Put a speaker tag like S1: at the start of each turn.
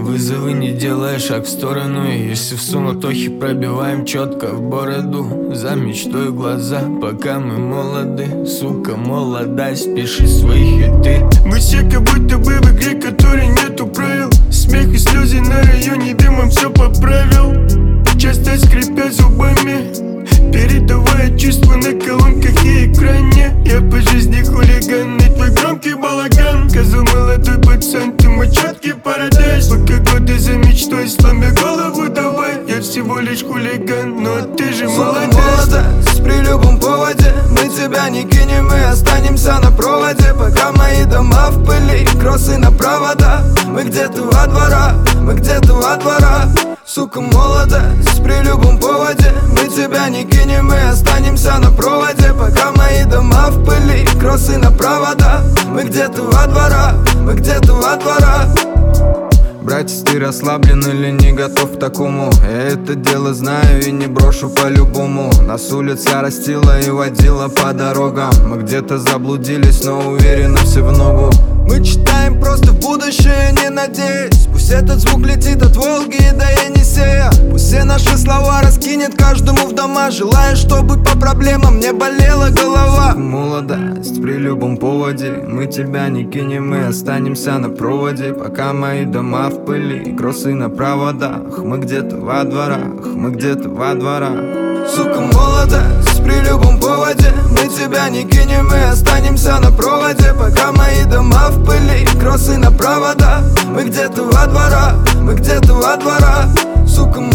S1: вызовы, не делая шаг в сторону. И если в суматохе пробиваем четко в бороду, за мечтой глаза, пока мы молоды. Сука, молодость, пиши свои хиты.
S2: Мы все как будто бы в игре, которой нету правил. Смех и слезы на районе, дымом все поправил. Часто скрипя зубами, передавая чувства на колонках и экране. Я по жизни хулиган, и твой громкий балаган. Козу молодой пацан, ты мой четкий парадайз. Пока годы за мечтой, сломя голову давай. Я всего лишь хулиган, но ты же молодец.
S3: Молодость при любом поводе, мы тебя не кинем, мы останемся на проводе. Пока мои дома в пыли, кроссы на провода. Мы где-то во двора, мы где-то во двора. Сука, молодость при любом поводе, мы тебя не кинем, мы останемся на проводе. Пока мои дома в пыли, кроссы на провода. Мы где-то во двора, мы где-то во двора. Братец, ты расслаблен или не готов к такому? Я это дело знаю и не брошу по-любому. Нас улица растила и водила по дорогам. Мы где-то заблудились, но уверенно все в ногу. Мы читаем просто в будущее, не надеясь. Пусть этот звук летит от Волги до Енисея. Пусть все наши слова раскинет каждому в дома. Желаю, чтобы по проблемам не болела голова. Молодость при любом поводе, мы тебя не кинем, мы останемся на проводе. Пока мои дома в пыли, кроссы на проводах. Мы где-то во дворах, мы где-то во дворах. Сука, молодость при любом поводе, мы тебя не кинем, мы останемся на проводе. Пока мои дома в пыли, кроссы на провода. Мы где-то во двора, мы где-то во двора. Сука,